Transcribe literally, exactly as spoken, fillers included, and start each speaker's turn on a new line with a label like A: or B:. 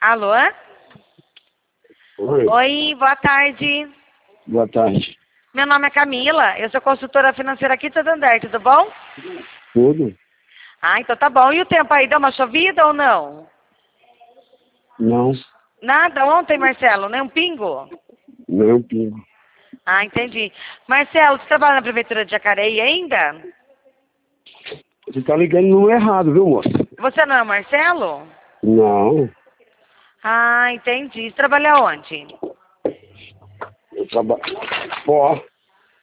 A: Alô?
B: Oi.
A: Oi, boa tarde.
B: Boa tarde.
A: Meu nome é Camila, eu sou consultora financeira aqui de Santander, tudo bom?
B: Tudo?
A: Ah, então tá bom. E o tempo aí, deu uma chovida ou não?
B: Não,
A: Nada ontem, Marcelo? Nem um pingo?
B: não é um pingo.
A: Ah, entendi. Marcelo, você trabalha na Prefeitura de Jacareí ainda?
B: Você tá ligando no errado, viu, moça?
A: Você não é o Marcelo?
B: Não,
A: Ah, entendi. Você trabalha onde?
B: eu trabalho. Ó,